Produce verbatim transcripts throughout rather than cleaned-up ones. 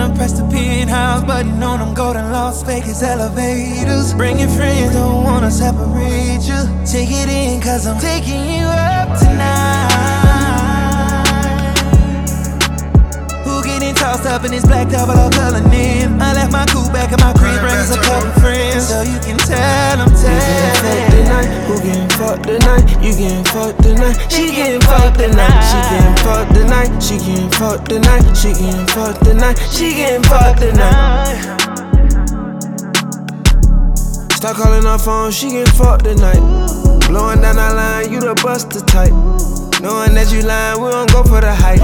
wanna press the penthouse button on them golden Las Vegas elevators. Bring your friends, don't wanna separate you. Take it in, cause I'm taking you up tonight. Who getting tossed up in this black double or color in? I left my coupe back at my crib, brings a couple friends, so you can tell them, tell them. Who getting fucked tonight? You getting fucked tonight. She getting fucked tonight. She getting fucked tonight. She getting fucked tonight. She getting fucked tonight. She getting fucked tonight. Start calling her phone, she getting fucked tonight. Blowing down our line, you the buster type. Knowing that you lying, we don't go for the hype.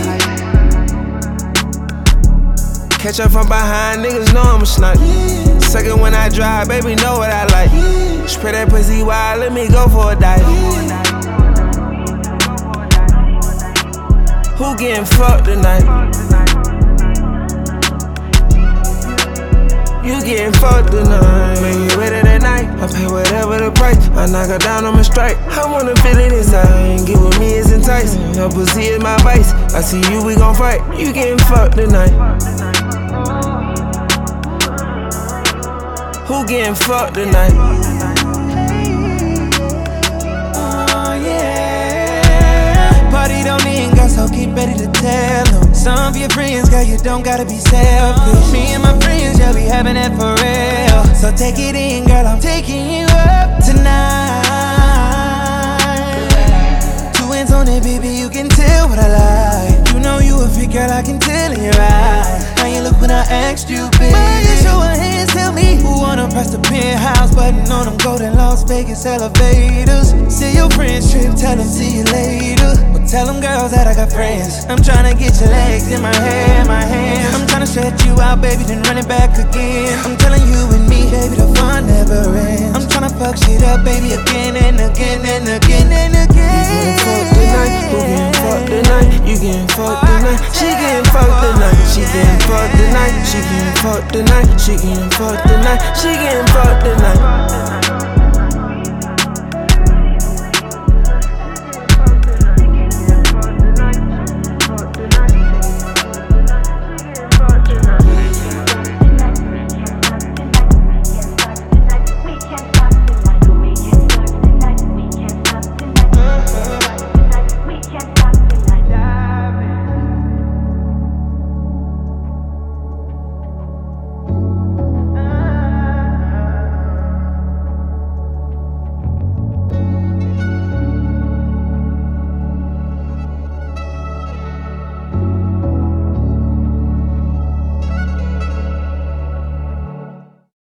Catch up from behind, niggas know I'm a snipe. Second when I drive, baby know what I like. Spray that pussy wide, let me go for a dive. Who getting fucked tonight? You getting fucked tonight. Make it better that night. I pay whatever the price. I knock her down on my strike. I wanna feel it inside. Get with me is enticing. Her pussy is my vice. I see you, we gon' fight. You getting fucked tonight. Who getting fucked tonight? Oh yeah. Party don't end, girl, so get ready to tell them. Some of your friends, girl, you don't gotta be selfish. Me and my friends, yeah, we having it for real. So take it in, girl, I'm taking you up tonight. Two hands on it, baby, you can tell what I like. You know you a freak, girl, I can tell in your eyes. How you look when I asked you, baby? Why you show her hands, tell me who wanna press the penthouse button on them golden Las Vegas elevators. See your friends trip, tell them see you later. Well, tell them girls that I got friends. I'm tryna get your legs in my hair, my hands. I'm tryna stretch you out, baby, then run it back again. I'm telling you and me, baby, the fun never ends. I'm tryna fuck shit up, baby, again and again and again and again. You getting fucked tonight? Who getting fucked tonight? You getting fucked tonight. She getting fucked tonight. She getting fucked tonight. She getting fucked tonight. She getting fucked tonight. She getting fucked tonight.